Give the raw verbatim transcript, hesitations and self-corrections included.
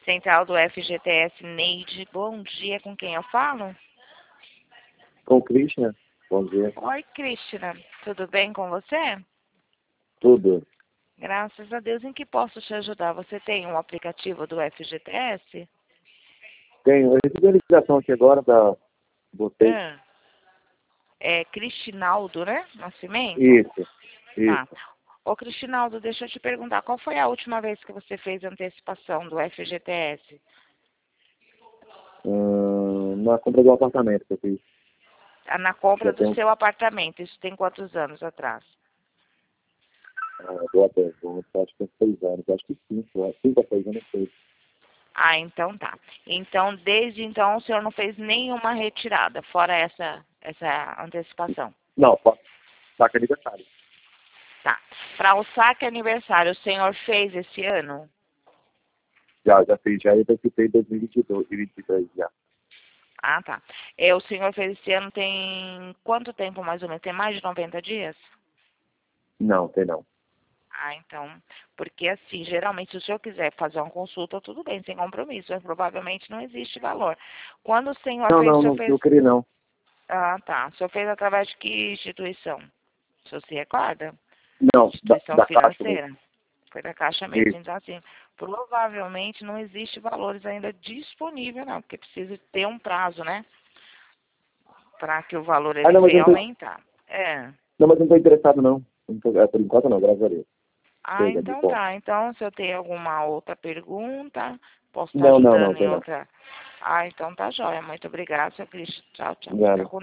Central do F G T S, Neide. Bom dia, com quem eu falo? Com o Krishna. Bom dia. Oi, Krishna. Tudo bem com você? Tudo. Graças a Deus. Em que posso te ajudar? Você tem um aplicativo do F G T S? Tenho. Eu recebi a ligação aqui agora da vocês. Ah, é Cristinaldo, né? Nascimento? Isso. Isso. Tá. Ô, Cristinaldo, deixa eu te perguntar, qual foi a última vez que você fez antecipação do F G T S? Hum, na compra do apartamento que eu fiz. Ah, na compra Já do tem seu apartamento. Isso tem quantos anos atrás? uma boa pergunta. Acho que tem seis anos. Acho que cinco. Cinco a seis anos, não sei. Ah, então tá. Então, desde então, o senhor não fez nenhuma retirada, fora essa, essa antecipação. Não, só saca aniversário. Tá. Para o saque aniversário, o senhor fez esse ano? Já, já fiz. Já antecipei em dois mil e vinte e dois, vinte e três já. Ah, tá. É, o senhor fez esse ano tem quanto tempo mais ou menos? Tem mais de noventa dias? Não, tem não. Ah, então, porque assim, geralmente, se o senhor quiser fazer uma consulta, tudo bem, sem compromisso, mas provavelmente não existe valor. Quando o senhor Não, fez, o não, senhor não, fez... não queria não. Ah, tá. O senhor fez através de que instituição? O senhor se recorda? Não, da, Instituição da caixa mesmo. financeira? Foi da Caixa mesmo. Isso. Então, assim, provavelmente não existe valores ainda disponível, não, porque precisa ter um prazo, né? Para que o valor Ah, ele não, mas eu venha não tô, aumentar. É. não, mas eu não tô interessado não. Não tô- é, por enquanto não, graças a Deus. Ah, Chega de então ponto. tá. Então, se eu tenho alguma outra pergunta, posso estar Não, não, não, ajudando em tem não. outra. Ah, então tá jóia. Muito obrigada, seu Cristo. Tchau, tchau. Fica Obrigado. com